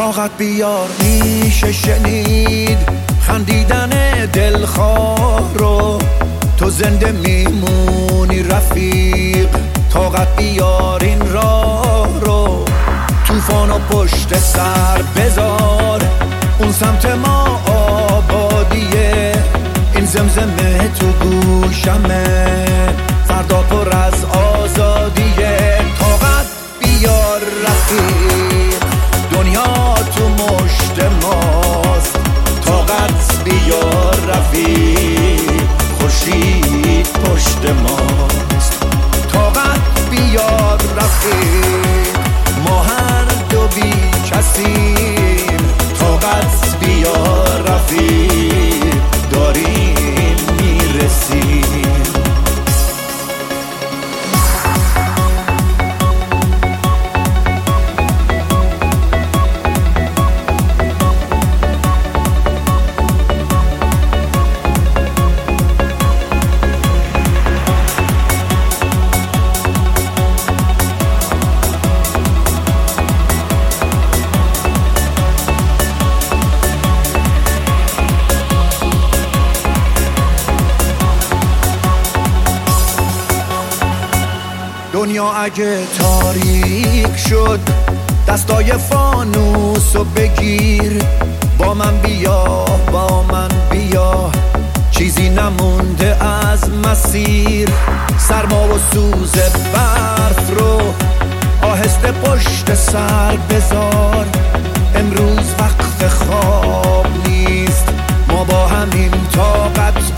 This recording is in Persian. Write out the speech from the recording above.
طاقت بیار میشه شنید خندیدن دلخواه رو، تو زنده میمونی رفیق. طاقت بیار این راه رو، طوفانو پشت سر بذار، اون سمت ما آبادیه، این زمزمه تو گوشمه، فردا پر از آزادیه. طاقت بیار رفیق، دنیا تو مشت ماست. طاقت بیار رفیق، خورشید پشت ماست. طاقت بیار رفیق، ما هر دو بی کسیم. طاقت بیار رفیق، داریم میرسیم. دنیا اگه تاریک شد، دستای فانوسو بگیر، با من بیا، با من بیا، چیزی نمونده از مسیر. سرما و سوز برف رو آهسته پشت سر بذار، امروز وقت خواب نیست، ما با همین طاقت